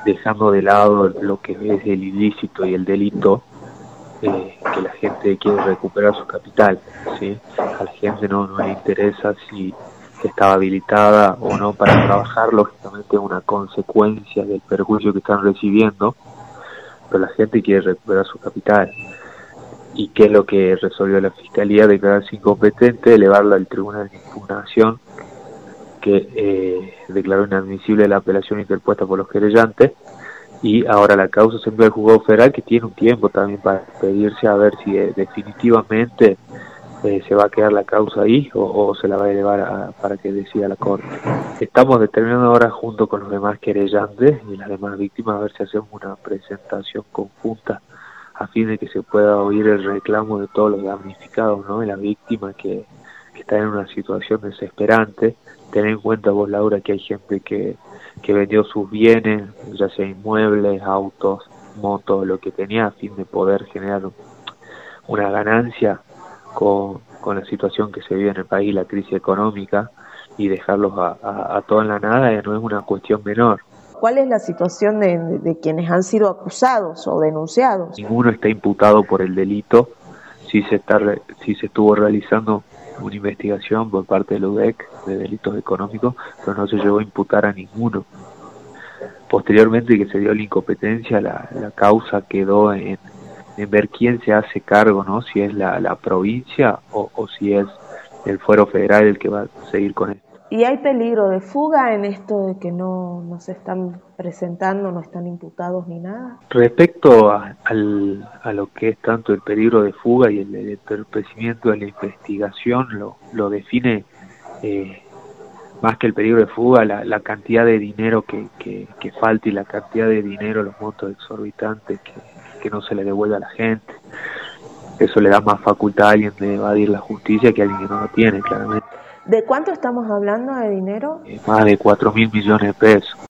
dejando de lado lo que es el ilícito y el delito, que la gente quiere recuperar su capital, ¿sí? A la gente no le interesa si estaba habilitada o no para trabajar, lógicamente es una consecuencia del perjuicio que están recibiendo, pero la gente quiere recuperar su capital. ¿Y qué es lo que resolvió la Fiscalía? Declararse incompetente, elevarla al Tribunal de Impugnación, que declaró inadmisible la apelación interpuesta por los querellantes, y ahora la causa se envía al juzgado federal, que tiene un tiempo también para pedirse a ver si definitivamente se va a quedar la causa ahí o se la va a elevar para que decida la Corte. Estamos determinando ahora junto con los demás querellantes y las demás víctimas a ver si hacemos una presentación conjunta a fin de que se pueda oír el reclamo de todos los damnificados, ¿no? Y las víctimas que están en una situación desesperante. Ten en cuenta vos, Laura, que hay gente que vendió sus bienes, ya sea inmuebles, autos, motos, lo que tenía, a fin de poder generar una ganancia con la situación que se vive en el país, la crisis económica, y dejarlos a todo en la nada ya no es una cuestión menor. ¿Cuál es la situación de quienes han sido acusados o denunciados? Ninguno está imputado por el delito. Sí se estuvo realizando una investigación por parte del UDEC de delitos económicos, pero no se llegó a imputar a ninguno. Posteriormente que se dio la incompetencia, la causa quedó en ver quién se hace cargo, ¿no? Si es la provincia o si es el fuero federal el que va a seguir con esto. ¿Y hay peligro de fuga en esto de que no se están presentando, no están imputados ni nada? Respecto a lo que es tanto el peligro de fuga y el entorpecimiento de la investigación, lo define más que el peligro de fuga, la cantidad de dinero que falta y la cantidad de dinero, los montos exorbitantes que no se le devuelve a la gente. Eso le da más facultad a alguien de evadir la justicia que a alguien que no lo tiene, claramente. ¿De cuánto estamos hablando de dinero? Más de 4.000 millones de pesos.